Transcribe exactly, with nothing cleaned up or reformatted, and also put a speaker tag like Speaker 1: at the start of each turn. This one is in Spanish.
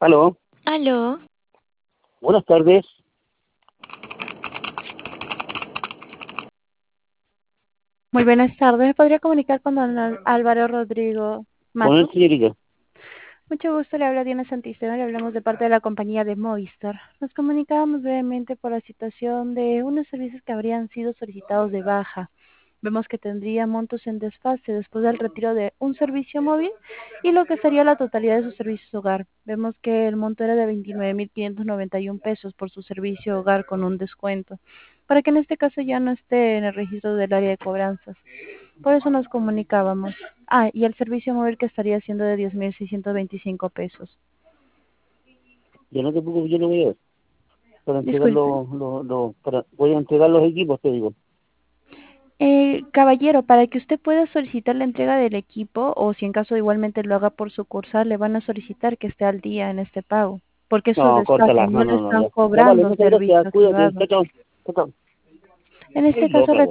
Speaker 1: Aló,
Speaker 2: Aló,
Speaker 1: buenas tardes.
Speaker 2: muy buenas tardes. ¿Me podría comunicar con don Al- Álvaro Rodrigo
Speaker 1: Con él,
Speaker 2: Matus?
Speaker 1: señorita.
Speaker 2: Mucho gusto, le habla Diana Santistena, le hablamos de parte de la compañía de Movistar. Nos comunicábamos brevemente por la situación de unos servicios que habrían sido solicitados de baja. Vemos que tendría montos en desfase después del retiro de un servicio móvil y lo que sería la totalidad de sus servicios hogar. Vemos que el monto era de veintinueve mil quinientos noventa y uno pesos por su servicio hogar con un descuento, para que en este caso ya no esté en el registro del área de cobranzas. Por eso nos comunicábamos. Ah, y el servicio móvil que estaría siendo de diez mil seiscientos veinticinco pesos.
Speaker 1: Yo no te preocupes, yo lo voy a ver. Para entregar
Speaker 2: Disculpe.
Speaker 1: los, los, los- para, voy a entregar los equipos, te digo.
Speaker 2: Eh, caballero, para que usted pueda solicitar la entrega del equipo, o si en caso igualmente lo haga por sucursal, le van a solicitar que esté al día en este pago, porque eso es
Speaker 1: No,
Speaker 2: desfase,
Speaker 1: córtala,
Speaker 2: no
Speaker 1: no,
Speaker 2: le
Speaker 1: no, no,
Speaker 2: están
Speaker 1: ya. Ya vale,
Speaker 2: cobrando
Speaker 1: muchas gracias,
Speaker 2: servicio
Speaker 1: cuídate,
Speaker 2: activado.
Speaker 1: chao, chao. Chao, chao.
Speaker 2: En este
Speaker 1: Lo
Speaker 2: caso,
Speaker 1: cago.